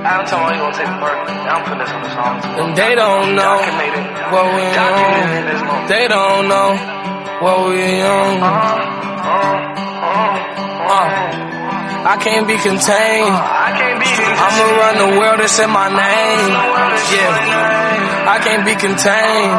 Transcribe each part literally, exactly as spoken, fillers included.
I'm telling you, you gonna take the bird. I'm putting this on the song. And they don't know what we on. They don't know what we on. Uh, I can't be contained. I'ma run the world, it's in my name. Yeah, I can't be contained.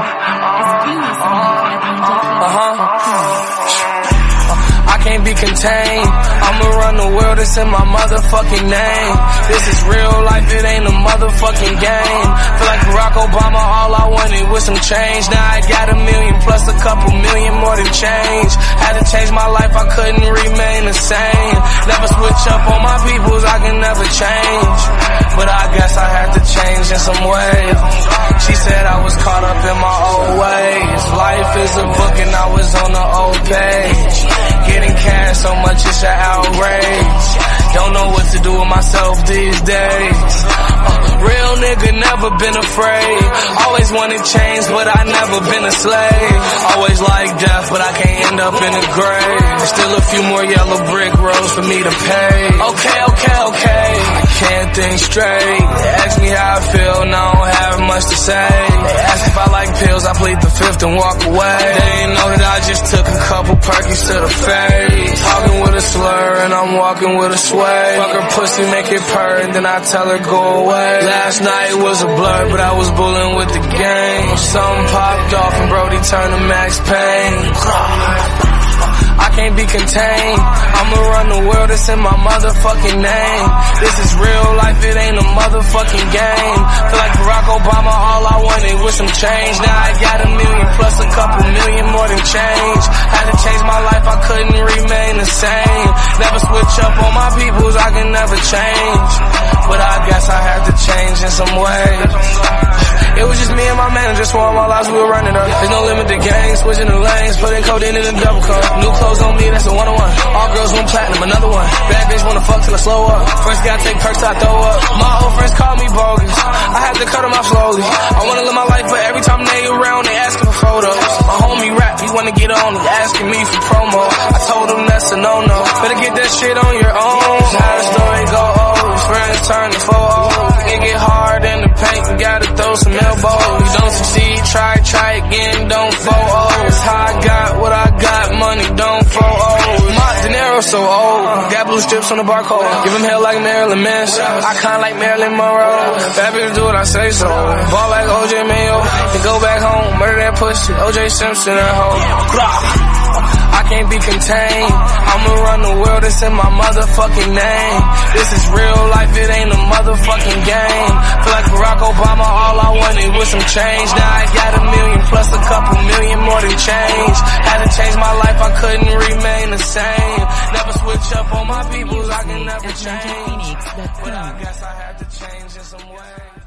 Uh-huh. I can't be contained. I'ma run the world, it's in my motherfucking name. This is real life, it ain't a motherfucking game. Feel like Barack Obama, all I wanted was some change. Now I got a million plus a couple million more than change. Had to change my life, I couldn't remain the same. Never switch up on my peoples, I can never change. But I guess I had to change in some ways. She said I was caught up in my old ways. Life is a book and I was on the old page. Getting cash so much it's an outrage. Don't know what to do with myself these days. Uh, real nigga, never been afraid. Always wanted change, but I never been a slave. Always like death, but I can't end up in the grave. There's still a few more yellow brick roads for me to pay. Okay, okay, okay. I can't think straight. They ask me how I feel, and I don't have much to say. They ask if I like pills, I plead the fifth and walk away. They didn't know that I just took a couple perkies to the face. Talking with a slur and I'm walking with a sway. Fuck her pussy, make it purr, and then I tell her go away. Last night was a blur, but I was bullying with the game. Something popped off and Brody turned to Max Payne. I can't be contained. I'ma run the world, it's in my motherfucking name. This is real life, it ain't a motherfucking game. Feel like Barack Obama, all I wanted was some change. Now I got a million plus a couple million more than change. Had to change my life, I couldn't remain the same. Never switch up on my peoples, I can never change. But I guess I had to change in some ways. It was just me and my manager, swore all our lives we were running up. There's no limit to gangs, switching the lanes, putting codeine in a double cup. New clothes on me, that's a one-on-one. All girls want platinum, another one. Bad bitch wanna fuck till I slow up. First gotta take perks till I throw up. My old friends call me bogus, I had to cut them off slowly. I wanna live my life, but every time they around, they asking for photos. My homie rap, he wanna get on, he asking me for promo. I told him that's a no-no, better get that shit on your own. How the story go, oh, friends turn to foes. It get hard in the paint, you gotta throw some elbows. You don't succeed, try, try again, don't fall. Oh, it's how I got what I got, money don't fall. Oh, my dinero so old, got blue strips on the barcode. Give him hell like Marilyn Manson, I kinda like Marilyn Monroe. Bad bitch do what I say so, ball like O J Mayo. Then go back home, murder that pussy, O J Simpson at home. I can't be contained. I'ma run the world, it's in my motherfucking name. This is real life, it ain't a motherfucking game. Feel like Barack Obama, all I wanted was some change. Now I got a million plus a couple million more than change. Had to change my life, I couldn't remain the same. Never switch up on my peoples, I can never change. But I guess I had to change in some way.